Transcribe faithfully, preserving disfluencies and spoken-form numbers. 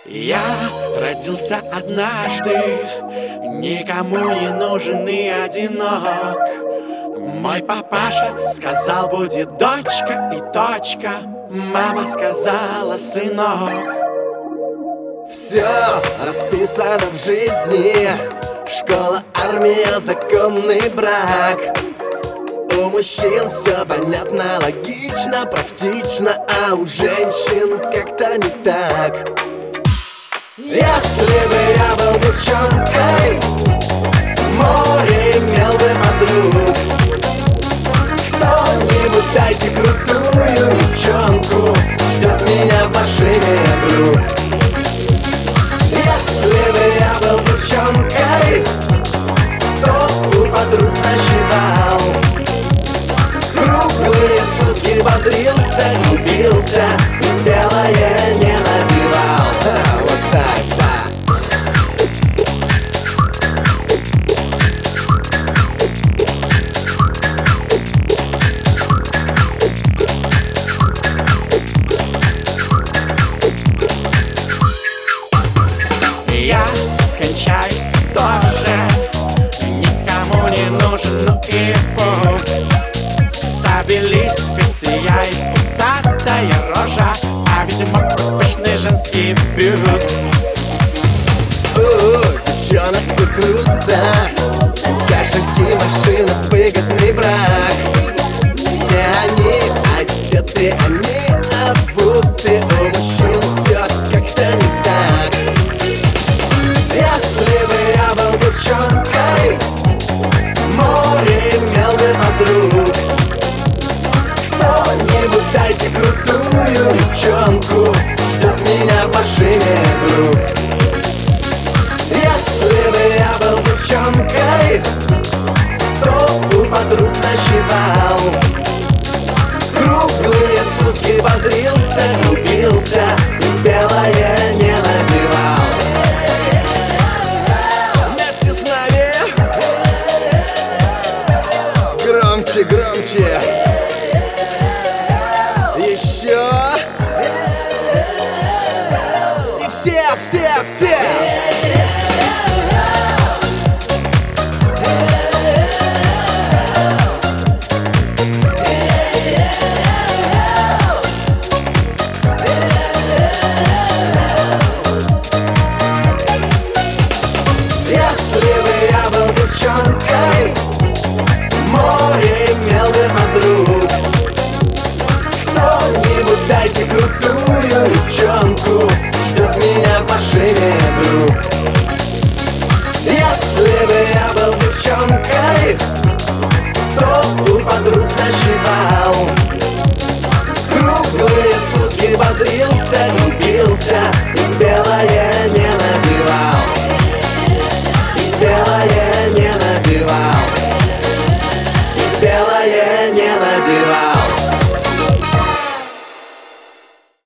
Я родился однажды, никому не нужен и одинок. Мой папаша сказал, будет дочка и точка. Мама сказала, сынок. Все расписано в жизни: школа, армия, законный брак. У мужчин все понятно, логично, практично, а у женщин как-то не так. Если бы я был девчонкой, море имел бы подруг. Кто-нибудь дайте крутую девчонку, ждет меня в машине друг. Если бы я был девчонкой, то у подруг ночевал. Круглые сутки бодрился, любился и белое не надевал. А, вот так, да. Я скончаюсь тоже, никому не нужен, ну и пусть. С обелиска сияет усатая рожа, а ведь мог быть пышный женский бюст. У, девчонок все круто, кошельки, машина, выгодный брак. Все они одеты, они обуты, у мужчин все как-то не так. Если бы я был девчонкой, море имел бы подруг. Кто-нибудь дайте крутую девчонку, ждет меня в машине друг. Если бы я был девчонкой, то у подруг ночевал. Круглые сутки бодрился, любился и белое не надевал. Вместе с нами громче, громче. Еще. И все, все, все.